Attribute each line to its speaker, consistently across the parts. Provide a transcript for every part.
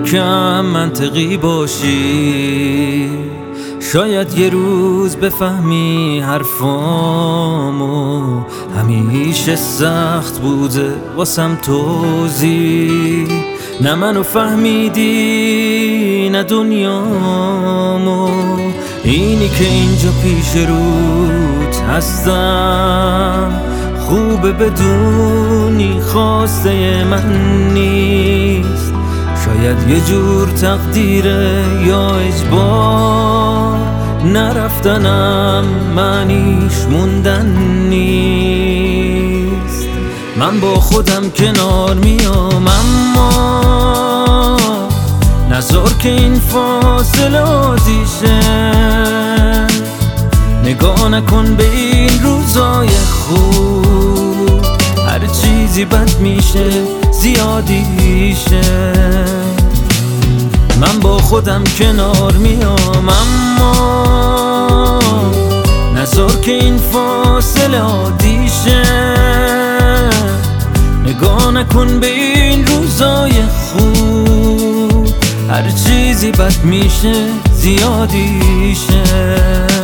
Speaker 1: یکم منطقی باشی، شاید یه روز بفهمی حرفامو. همیشه سخت بوده واسم توضیح، نه منو فهمیدی نه دنیامو. اینی که اینجا پیش روت هستم، خوبه بدونی خواسته من نیست. شاید یه جور تقدیره یا اجبار، نرفتنم معنیش موندن نیست. من با خودم کنار میام، اما نذار که این فاصله عادی شه. نگاه نکن به این روزای خوب، هر چیزی بد میشه زیادیشه. من با خودم کنار میام، اما نذار که این فاصله عادی شه. نگاه نکن به این روزای خوب، هر چیزی بد میشه زیادیشه.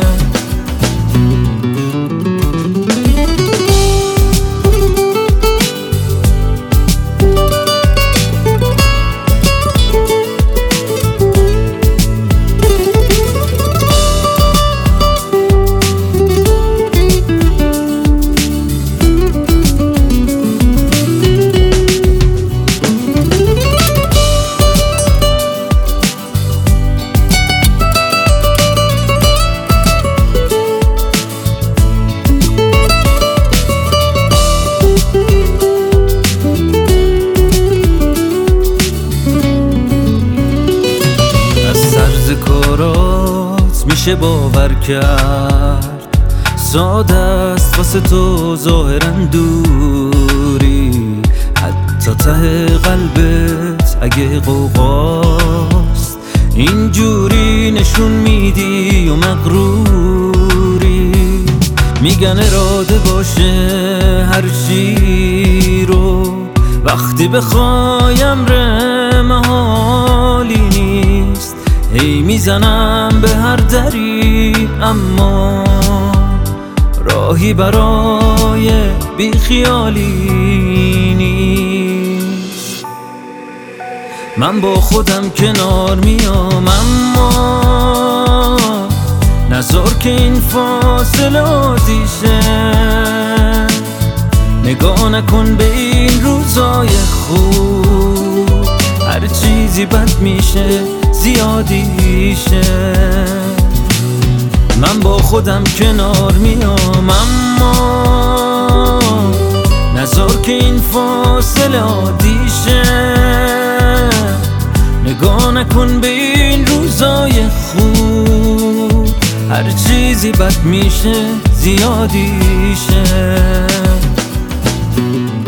Speaker 1: کارات میشه باور کرد، ساده است واسه تو ظاهرا دوری. حتی ته قلبت اگه قوقاست، اینجوری نشون میدی و مغروری. میگن اراده باشه هر چی رو، وقتی بخوایم محالی نیست. هی میزنم به هر دری، اما راهی برای بیخیالی نیست. من با خودم کنار میام، اما نذار که این فاصله عادی شه. نگاه نکن به این روزای خوب، هر چیزی بد میشه زیادیشه. من با خودم کنار میام، اما نذار که این فاصله عادی شه. نگاه نکن به این روزای خوب، هر چیزی بد میشه زیادیشه.